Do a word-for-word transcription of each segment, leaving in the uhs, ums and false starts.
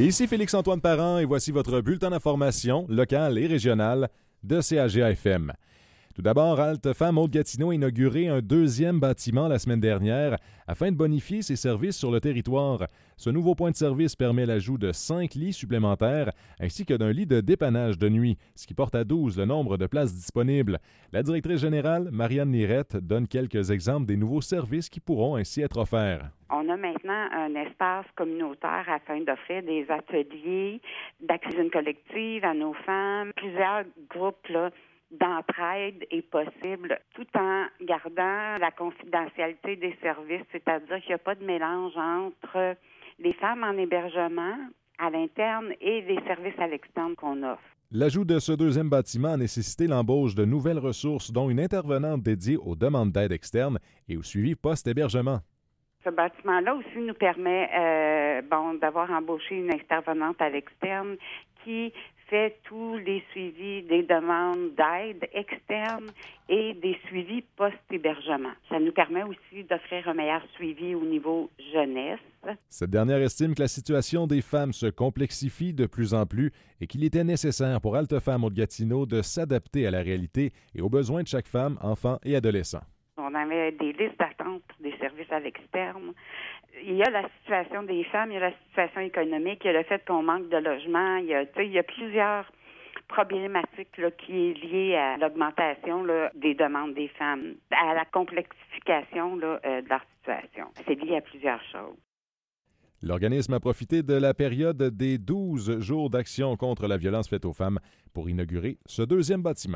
Et ici Félix-Antoine Parent et voici votre bulletin d'information locale et régionale de C A G A F M. Tout d'abord, Halte Femmes Haute-Gatineau a inauguré un deuxième bâtiment la semaine dernière afin de bonifier ses services sur le territoire. Ce nouveau point de service permet l'ajout de cinq lits supplémentaires ainsi que d'un lit de dépannage de nuit, ce qui porte à douze le nombre de places disponibles. La directrice générale, Marianne Lirette, donne quelques exemples des nouveaux services qui pourront ainsi être offerts. On a maintenant un espace communautaire afin d'offrir des ateliers d'accueil collective à nos femmes. Plusieurs groupes là, d'entraide est possible tout en gardant la confidentialité des services, c'est-à-dire qu'il n'y a pas de mélange entre les femmes en hébergement à l'interne et les services à l'externe qu'on offre. L'ajout de ce deuxième bâtiment a nécessité l'embauche de nouvelles ressources, dont une intervenante dédiée aux demandes d'aide externe et au suivi post-hébergement. Ce bâtiment-là aussi nous permet euh, bon, d'avoir embauché une intervenante à l'externe qui fait tous les suivis des demandes d'aide externe et des suivis post-hébergement. Ça nous permet aussi d'offrir un meilleur suivi au niveau jeunesse. Cette dernière estime que la situation des femmes se complexifie de plus en plus et qu'il était nécessaire pour Halte Femmes Haute-Gatineau de s'adapter à la réalité et aux besoins de chaque femme, enfant et adolescent. On avait des listes d'attente pour des services à l'externe. Il y a la situation des femmes, il y a la situation économique, il y a le fait qu'on manque de logement. Il y a, il y a plusieurs problématiques là, qui est liée à l'augmentation là, des demandes des femmes, à la complexification là, euh, de leur situation. C'est lié à plusieurs choses. L'organisme a profité de la période des douze jours d'action contre la violence faite aux femmes pour inaugurer ce deuxième bâtiment.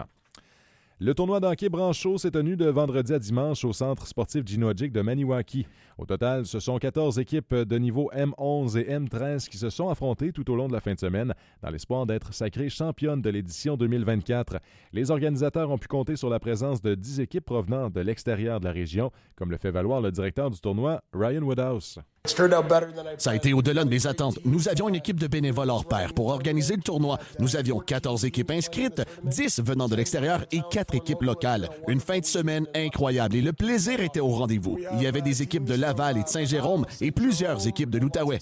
Le tournoi d'hockey Branchot s'est tenu de vendredi à dimanche au centre sportif Ginojic de Maniwaki. Au total, ce sont quatorze équipes de niveau M onze et M treize qui se sont affrontées tout au long de la fin de semaine dans l'espoir d'être sacrées championnes de l'édition deux mille vingt-quatre. Les organisateurs ont pu compter sur la présence de dix équipes provenant de l'extérieur de la région, comme le fait valoir le directeur du tournoi, Ryan Woodhouse. Ça a été au-delà de mes attentes. Nous avions une équipe de bénévoles hors pair pour organiser le tournoi. Nous avions quatorze équipes inscrites, dix venant de l'extérieur et quatre équipes locales. Une fin de semaine incroyable et le plaisir était au rendez-vous. Il y avait des équipes de Laval et de Saint-Jérôme et plusieurs équipes de l'Outaouais.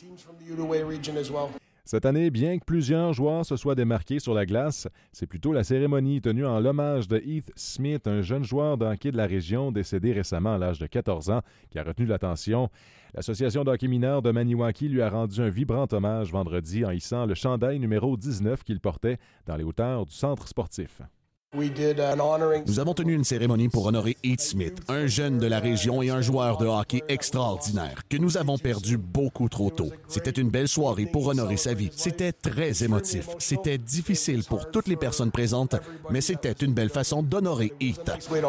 Cette année, bien que plusieurs joueurs se soient démarqués sur la glace, c'est plutôt la cérémonie tenue en l'hommage de Heath Smith, un jeune joueur de hockey de la région décédé récemment à l'âge de quatorze ans, qui a retenu l'attention. L'Association de hockey mineur de Maniwaki lui a rendu un vibrant hommage vendredi en hissant le chandail numéro dix-neuf qu'il portait dans les hauteurs du centre sportif. Nous avons tenu une cérémonie pour honorer Heath Smith, un jeune de la région et un joueur de hockey extraordinaire que nous avons perdu beaucoup trop tôt. C'était une belle soirée pour honorer sa vie. C'était très émotif. C'était difficile pour toutes les personnes présentes, mais c'était une belle façon d'honorer Heath.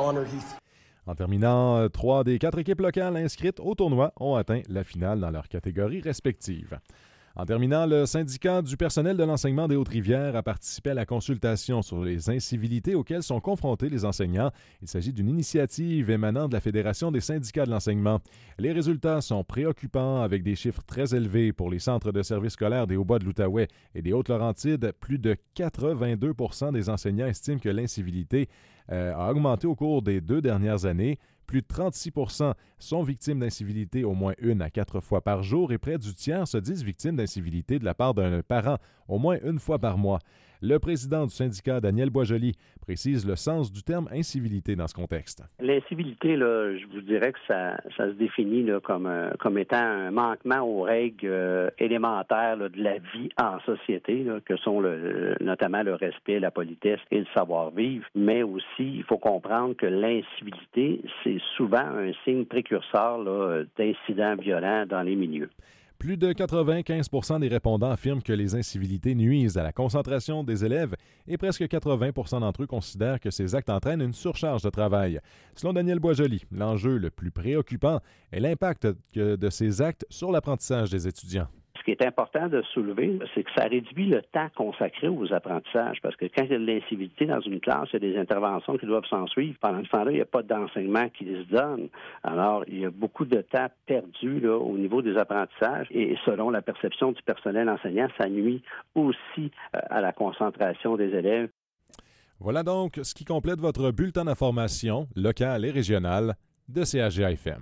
En terminant, trois des quatre équipes locales inscrites au tournoi ont atteint la finale dans leurs catégories respectives. En terminant, le syndicat du personnel de l'enseignement des Hautes-Rivières a participé à la consultation sur les incivilités auxquelles sont confrontés les enseignants. Il s'agit d'une initiative émanant de la Fédération des syndicats de l'enseignement. Les résultats sont préoccupants avec des chiffres très élevés pour les centres de services scolaires des Hauts-Bas de l'Outaouais et des Hautes-Laurentides. Plus de quatre-vingt-deux pour cent des enseignants estiment que l'incivilité euh, a augmenté au cours des deux dernières années. Plus de trente-six pour cent sont victimes d'incivilité au moins une à quatre fois par jour et près du tiers se disent victimes d'incivilité de la part d'un parent au moins une fois par mois. Le président du syndicat, Daniel Boisjoli, précise le sens du terme incivilité dans ce contexte. L'incivilité, là, je vous dirais que ça, ça se définit là, comme, euh, comme étant un manquement aux règles euh, élémentaires là, de la vie en société, là, que sont le, notamment le respect, la politesse et le savoir-vivre. Mais aussi, il faut comprendre que l'incivilité, c'est souvent un signe précurseur là, d'incidents violents dans les milieux. Plus de quatre-vingt-quinze pour cent des répondants affirment que les incivilités nuisent à la concentration des élèves et presque quatre-vingts pour cent d'entre eux considèrent que ces actes entraînent une surcharge de travail. Selon Daniel Boisjoli, l'enjeu le plus préoccupant est l'impact de ces actes sur l'apprentissage des étudiants. Ce qui est important de soulever, c'est que ça réduit le temps consacré aux apprentissages, parce que quand il y a de l'incivilité dans une classe, il y a des interventions qui doivent s'en suivre. Pendant ce temps-là, il n'y a pas d'enseignement qui se donne. Alors, il y a beaucoup de temps perdu là, au niveau des apprentissages, et selon la perception du personnel enseignant, ça nuit aussi euh, à la concentration des élèves. Voilà donc ce qui complète votre bulletin d'information locale et régionale de C A G A F M.